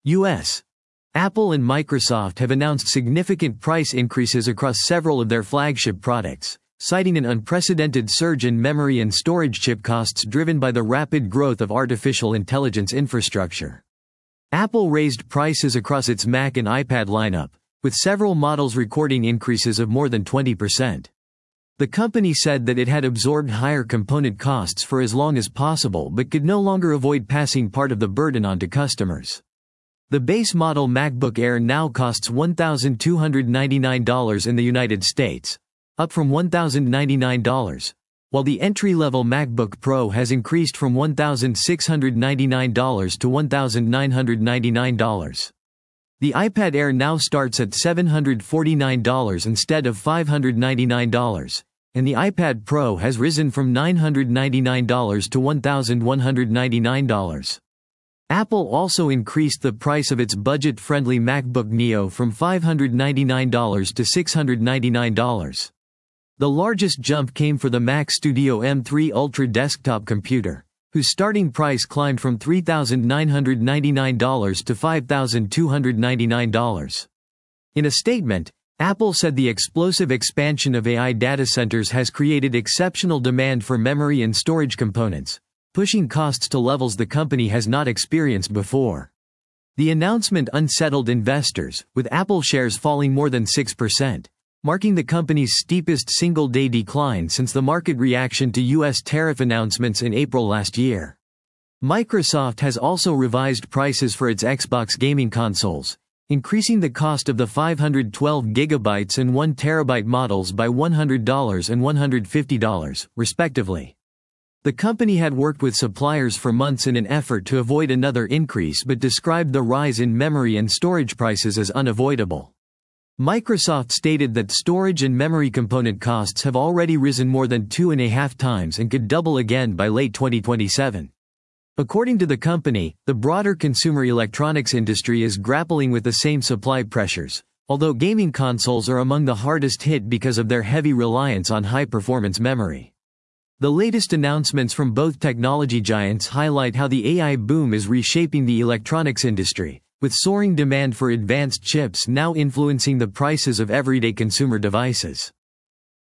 U.S. Apple and Microsoft have announced significant price increases across several of their flagship products, citing an unprecedented surge in memory and storage chip costs driven by the rapid growth of artificial intelligence infrastructure. Apple raised prices across its Mac and iPad lineup, with several models recording increases of more than 20%. The company said that it had absorbed higher component costs for as long as possible but could no longer avoid passing part of the burden on to customers. The base model MacBook Air now costs $1,299 in the United States, up from $1,099, while the entry-level MacBook Pro has increased from $1,699 to $1,999. The iPad Air now starts at $749 instead of $599, and the iPad Pro has risen from $999 to $1,199. Apple also increased the price of its budget-friendly MacBook Neo from $599 to $699. The largest jump came for the Mac Studio M3 Ultra desktop computer, whose starting price climbed from $3,999 to $5,299. In a statement, Apple said the explosive expansion of AI data centers has created exceptional demand for memory and storage components, pushing costs to levels the company has not experienced before. The announcement unsettled investors, with Apple shares falling more than 6%, marking the company's steepest single-day decline since the market reaction to U.S. tariff announcements in April last year. Microsoft has also revised prices for its Xbox gaming consoles, increasing the cost of the 512GB and 1TB models by $100 and $150, respectively. The company had worked with suppliers for months in an effort to avoid another increase but described the rise in memory and storage prices as unavoidable. Microsoft stated that storage and memory component costs have already risen more than 2.5 times and could double again by late 2027. According to the company, the broader consumer electronics industry is grappling with the same supply pressures, although gaming consoles are among the hardest hit because of their heavy reliance on high-performance memory. The latest announcements from both technology giants highlight how the AI boom is reshaping the electronics industry, with soaring demand for advanced chips now influencing the prices of everyday consumer devices.